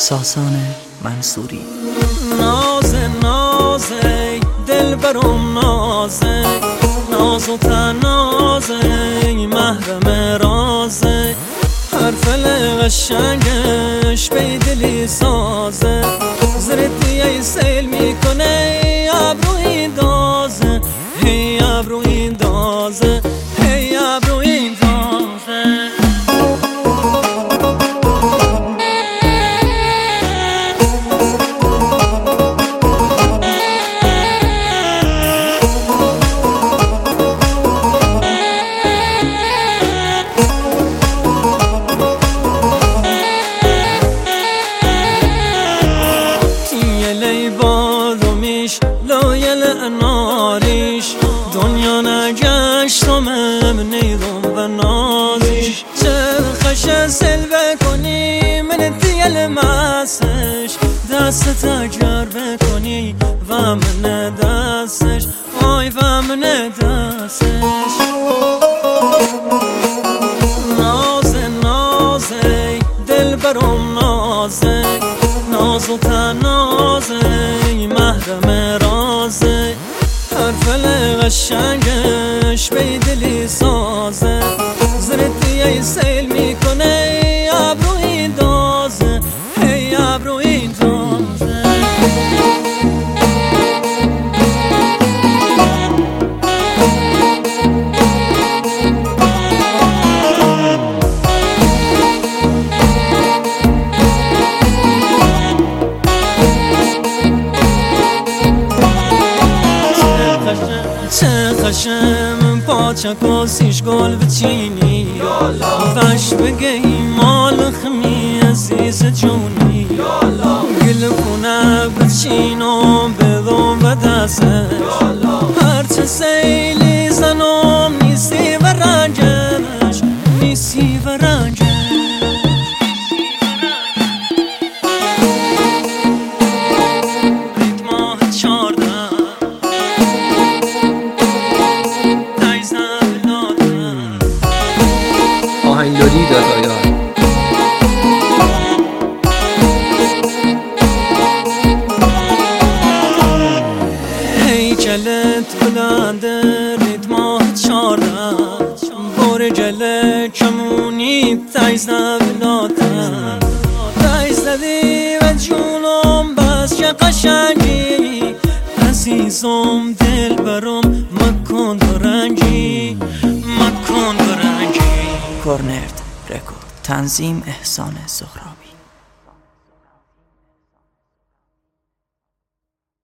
ساسان منصوری. نازه نازه دلبرم نازه، ناز و تنازه محرم رازه، حرف قشنگش به دلی سازه، زردیه سیل میکنه ابروی دازه، هی ابروی دازه، هی ابروی دازه. لایل اناریش دنیا نگشتم نیرم و نازیش، چه خش سلوه کنی من دیل مسش، دست اگر بکنی و من دستش، آی و من دستش. نازه نازه دلبرم نازه، ناز و تنازه محرم رازه، حرف قشنگش به دلی سازه، زردیه سیل میکنه ابروی دازه، هی ابروی دازه. چه خشم پاچه کاسیش گل بچینی، وش بگی مال خمی عزیز جونی، گل کنه بچینم بدم و دستش، هرچه سیلی زنم نیستی و رنجش، نیستی و رنجش. آهنگداری دادایان. هیکلت بلنده ریتما 14، برجل کمونی تیز نبلاده، تیز زدی و جونم بس که قشنگی، عزیزم دل برم مکن درنگی، مکن درنگی. کورنرد رکورد، تنظیم احسان زهرابی.